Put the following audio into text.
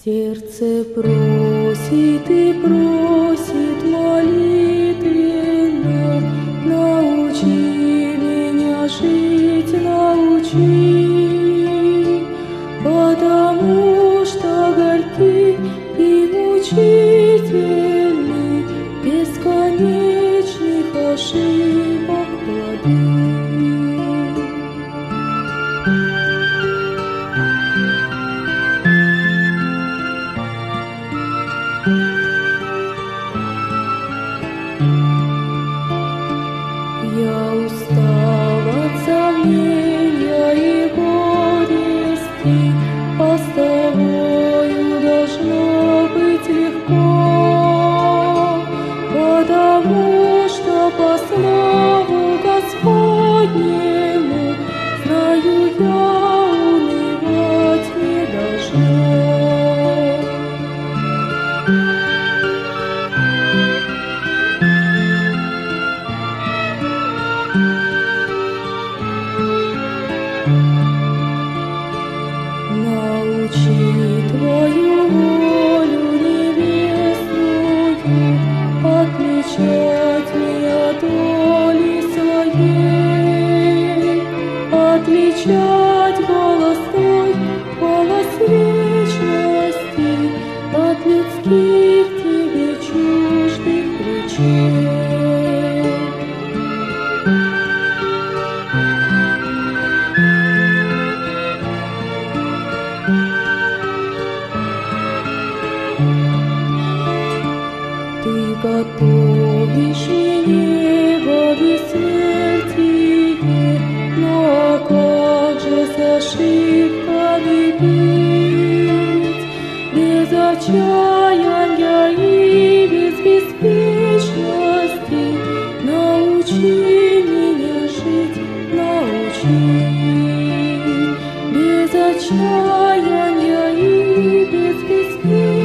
Сердце просит и просит молитвенно: научи меня жить, научи, потому что горьки и мучительны бесконечных ошибок плоды. Я устал от сомнения и горести, а с тобою должно быть легко, потому что по слову Господнему знаю я, унывать не должно. Научи Твою волю небесную отличать мне от воли своей, отличать голос Твой, голос вечности от людских Тебе чуждых речей. Ты готовишь мне небо бессмертие, но как же с ошибками быть, без отчаяния и без беспечности? Научи меня жить, научи, без отчаяния и без беспечности.